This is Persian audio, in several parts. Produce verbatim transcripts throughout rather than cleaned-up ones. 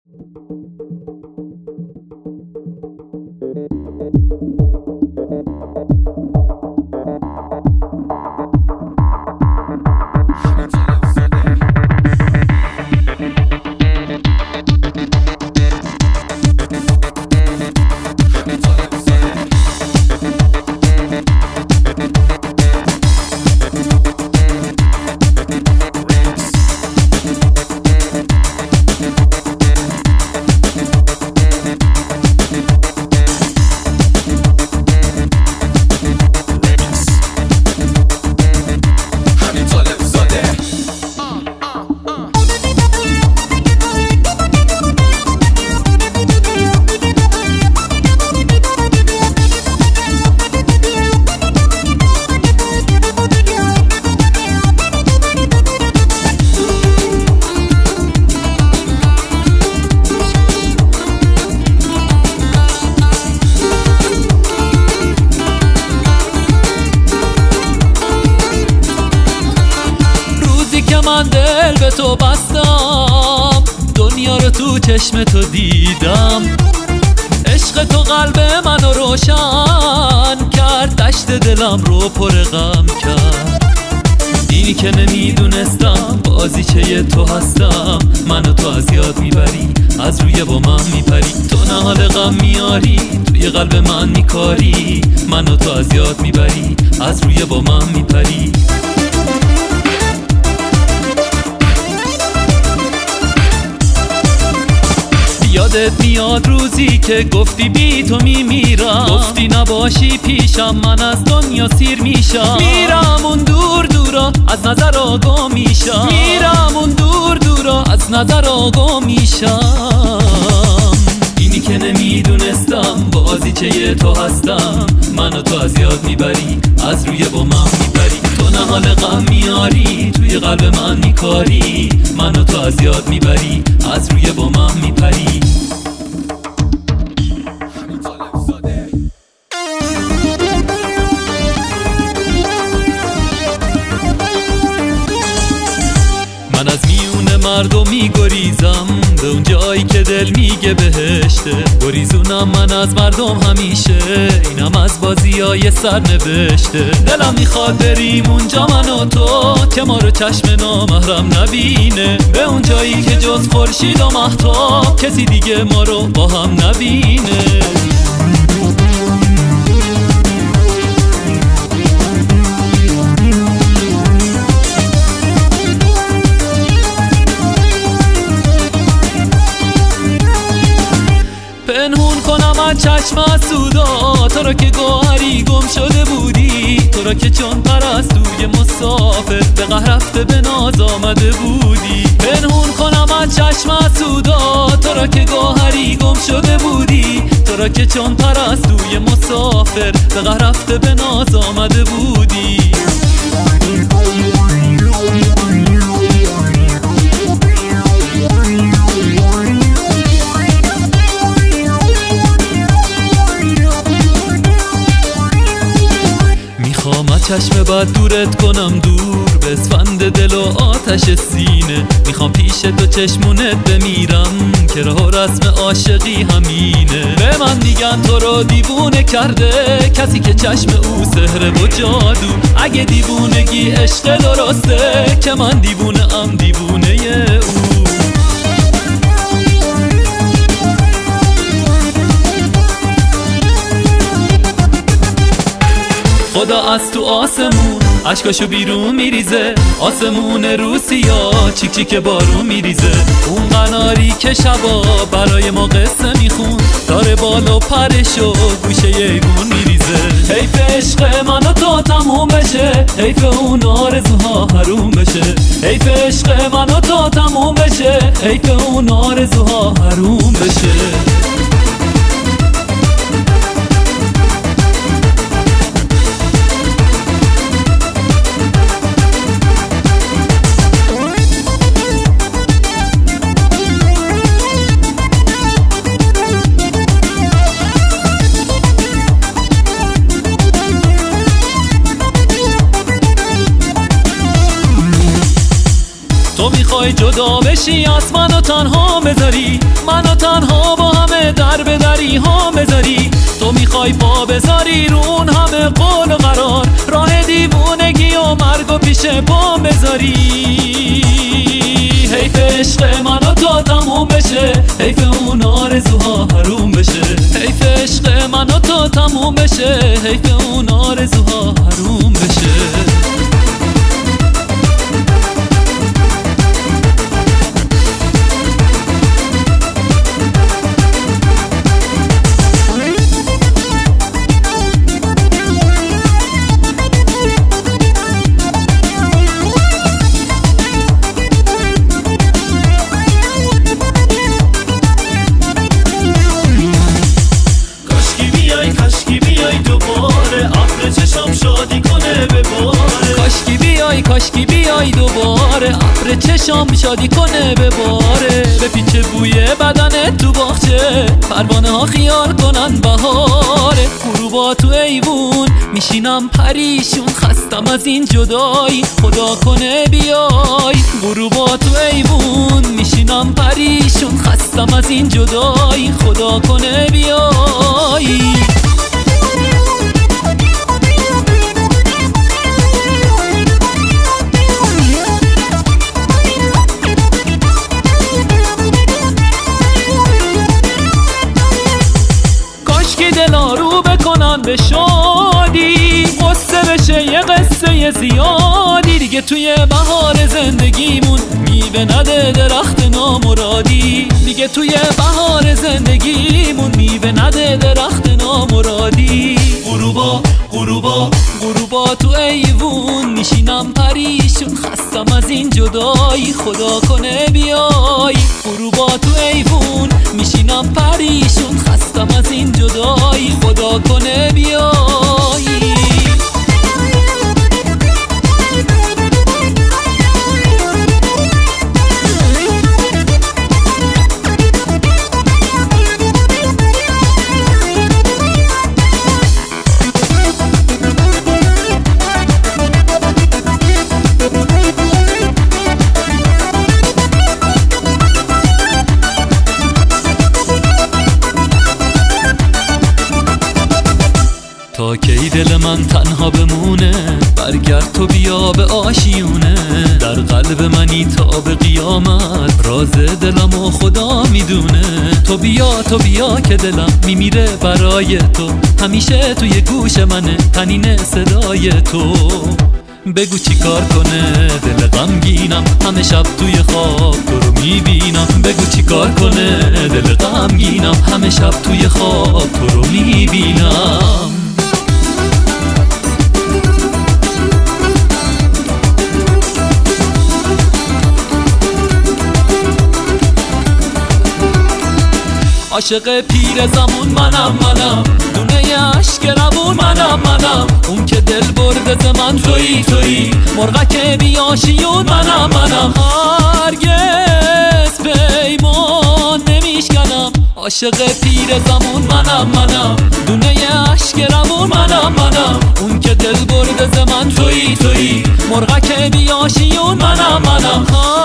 من دل به تو بستم، دنیا رو تو چشم تو دیدم، عشق تو قلب منو روشن کرد، دشت دلم رو پر غم کرد. اینی که نمیدونستم بازیچه تو هستم، منو تو از یاد میبری، از روی با من میپری، تو نهال غم میاری، توی قلب من میکاری، منو تو از یاد میبری، از روی با من میپری. یادت میاد روزی که گفتی بی تو میمیرم، گفتی نباشی پیشم من از دنیا سیر میشم، میرم اون دور دورا از نظر آگاه میشم، میرم اون دور دورا از نظر آگاه میشم. اینی که نمیدونستم بازیچه تو هستم، منو تو از یاد میبری، از روی با من میبری، تو نهال غم میاری، توی قلب من میکاری، منو تو از یاد میبری، از روی با من میپری. من از میون مردم میگریزم به اون جایی که دل میگه بهشته، گریزونم من از مردم همیشه، اینم از بازیای سرنوشته. دلم میخواد بریم اونجا من و تو، که ما رو چشم نامحرم نبینه، به اون جایی که جز خورشید و مهتاب کسی دیگه ما رو با هم نبینه. پنهون کنم از چشم سودا تو را که گوهری گم شده بودی، تو را که چون پرستوی مسافر به قهر رفته به ناز آمده بودی. پنهون کنم از چشم سودا تو را که گوهری گم شده بودی، تو را که چون پرستوی مسافر به قهر رفته به ناز آمده بودی. چشم بد دورت کنم دور به اسفند دل و آتش سینه، میخوام پیش تو چشمونت بمیرم که راه و رسم عاشقی همینه. به من میگن تو رو دیوونه کرده کسی که چشم او سحر و جادو، اگه دیوونگی عشق درسته که من دیوونه ام دیوونه او. خدا از تو آسمون عشقاشو بیرون میریزه، آسمون روسیا چیک چیک بارون میریزه، اون قناری که شبا برای ما قصه میخون، داره بالا پرشو گوشه ایوون میریزه. حیف عشق من و تو تموم بشه، حیف اون آرزوها حروم بشه، حیف عشق من و تو تموم بشه، حیف اون آرزوها حروم بشه. تو میخوای جدا بشی از منو تنها بذاری، منو پیهام بذاری، تو میخوای پا بذاری رون همه قول و قرار، راه دیوونگی و مرگ و پیش پام بذاری. حیف عشق من و تو تموم بشه، حیف اون آرزوها حروم بشه. حیف عشق من و تو تموم بشه، حیف اون آرزوها حروم بشه. کاشکی بیای دوباره، ابر چشام شادی کنه به باره. به پیچ بوی بدن تو باغچه، پروانه ها خیال کنن بهاره. غروبا تو ایوون میشینم پریشون، خستم از این جدایی خدا کنه بیای. غروبا تو ایوون میشینم پریشون، خستم از این جدایی خدا کنه بیای. دلا رو بکنن به شادی، قصه بشه یه قصه زیادی. دیگه توی بهار زندگیمون میوه نده درخت نامرادی، دیگه توی بهار زندگیمون میوه نده درخت نامرادی. غروبا غروبا غروبا تو ایوون میشینم پریشون، خستم از این جدایی خدا کنه بیای. غروبا تو ایوون میشینم پریشون، خستم از این جدایی خدا کنه بیای. تا کی دل من تنها بمونه، برگرد تو بیا به آشیونه. در قلب منی تا به قیامت، راز دلم و خدا میدونه. تو بیا تو بیا که دلم میمیره برای تو، همیشه توی گوش منه تنین صدای تو. بگو چی کار کنه دل غمگینم، همه شب توی خواب تو رو میبینم. بگو چی کار کنه دل غمگینم، همه شب توی خواب تو رو میبینم. عاشق پیر زمون منم منم، دونه عشق روون منم منم. اون که دل برده ز من تویی تویی، مرغک بیاشیون منم منم. هرگز پیمان نمیشکنم، عاشق پیر زمون منم منم، دونه عشق روون منم منم. اون که دل برده ز من تویی تویی، مرغک بیاشیون منم منم.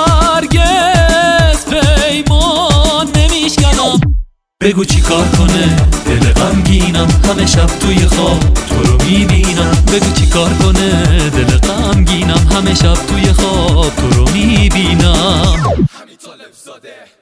هرگز پیمان نمیشکنم. بگو چی کار کنه دل غمگینم، همه شب توی خواب تو رو میبینم. بگو چی کار کنه دل غمگینم، همه شب توی خواب تو رو میبینم.